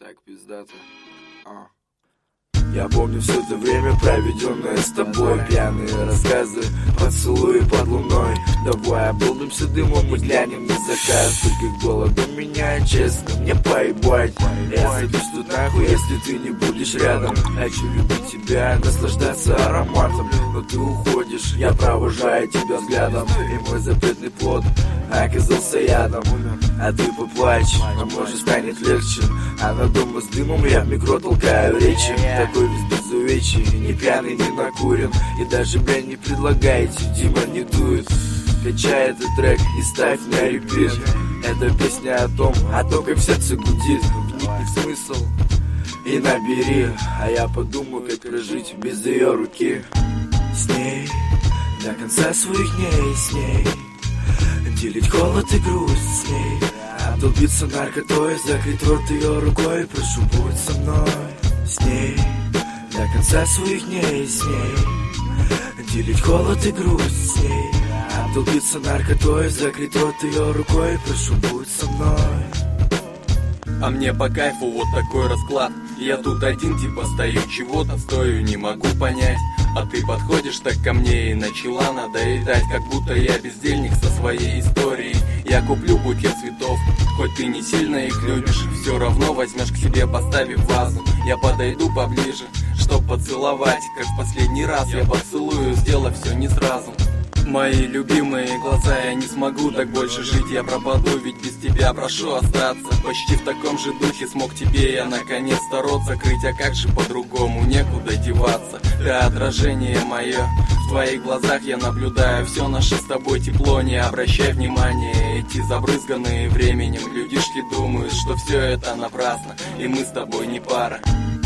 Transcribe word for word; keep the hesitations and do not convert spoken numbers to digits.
Так, пиздато. А. Я помню все это время, проведенное с тобой. Пьяные рассказы, поцелуи под луной. Давай обдолбимся дымом, мы глянем на заказ. Только их было до меня, честно, мне поебать. Я сойдусь тут нахуй, если ты не будешь рядом. Хочу любить тебя, наслаждаться ароматом. Но ты уходишь, я провожаю тебя взглядом. И мой запретный плод оказался ядом. А ты поплачь, а может станет легче. А на дома с дымом я в микро толкаю речи. Такой весь без увечий, не пьяный, не накурен. И даже, бля, не предлагаете, Дима не дует. Качай этот трек и ставь на репит. Это песня о том, о том, как в сердце гудит. Вникни в смысл и набери. А я подумаю, как прожить без ее руки. С ней до конца своих дней, с ней делить холод и грусть с ней. Обдолбиться наркотой, закрыть рот ее рукой. Прошу, будь со мной. С ней до конца своих дней, с ней делить холод и грусть с ней. Обдолбиться наркотой, закрыть рот ее рукой. Прошу, будь со мной. А мне по кайфу вот такой расклад. Я тут один типа стою, чего-то стою, не могу понять. А ты подходишь так ко мне и начала надоедать. Как будто я бездельник со своей историей. Я куплю букет цветов, хоть ты не сильно их любишь. Все равно возьмешь к себе, поставив вазу. Я подойду поближе, чтоб поцеловать. Как в последний раз я поцелую, сделав все не сразу. Мои любимые глаза, я не смогу так больше жить. Я пропаду, ведь без тебя прошу остаться. Почти в таком же духе смог тебе я наконец-то рот закрыть. А как же по-другому, некуда деваться. Ты отражение мое, в твоих глазах я наблюдаю. Все наше с тобой тепло, не обращай внимания. Эти забрызганные временем людишки думают, что все это напрасно. И мы с тобой не пара.